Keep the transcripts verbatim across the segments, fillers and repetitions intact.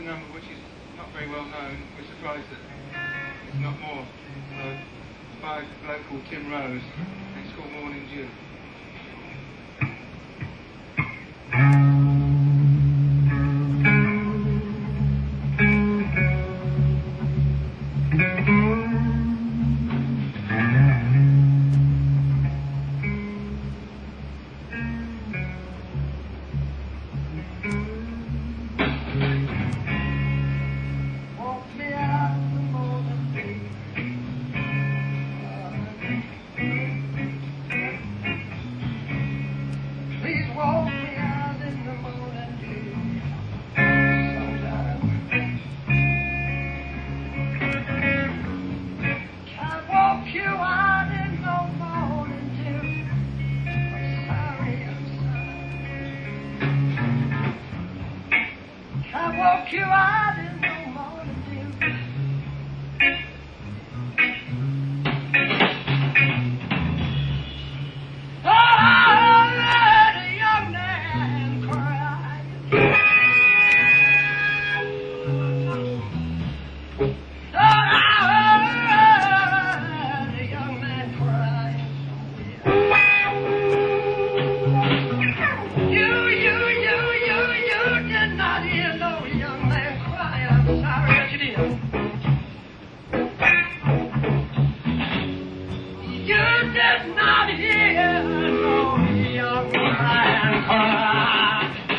number which is not very well known. We're surprised that it's not more. So, by a bloke called Tim Rose, and it's called Morning Dew. Walk you out in the morning dew. Oh, I heard a young man crying. Oh, I heard a young man crying. You, you, you, you, you did not hear no young man cry. I'm sorry that you did. You did not hear no young man cry.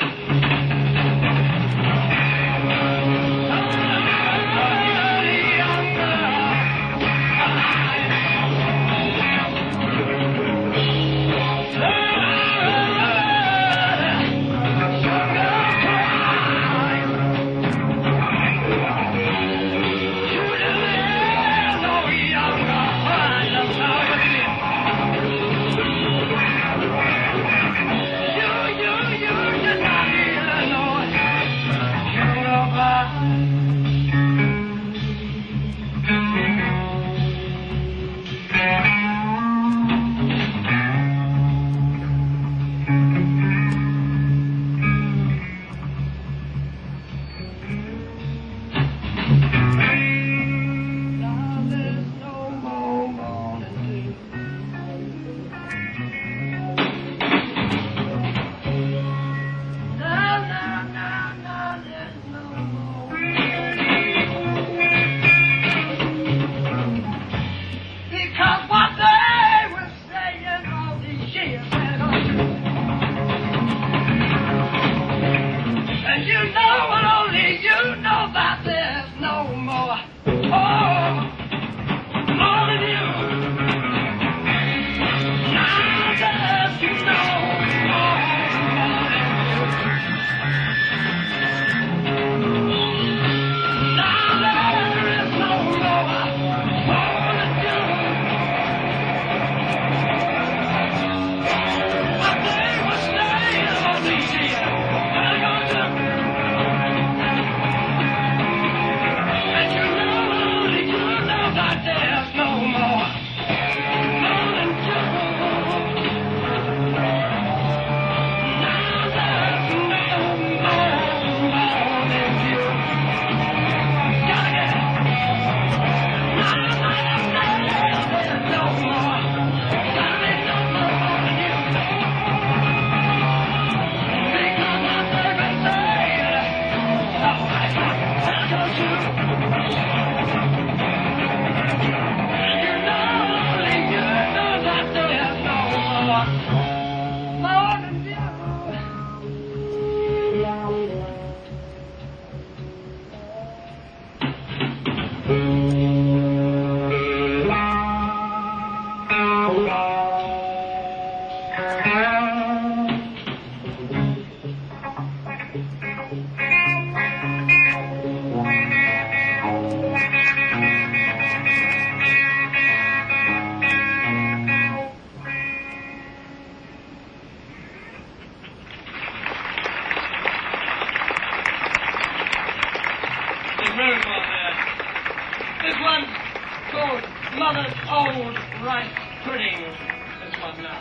This one's called Mother's Old Rice Pudding. This one now.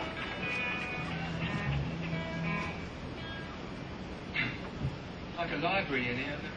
Like a library in here.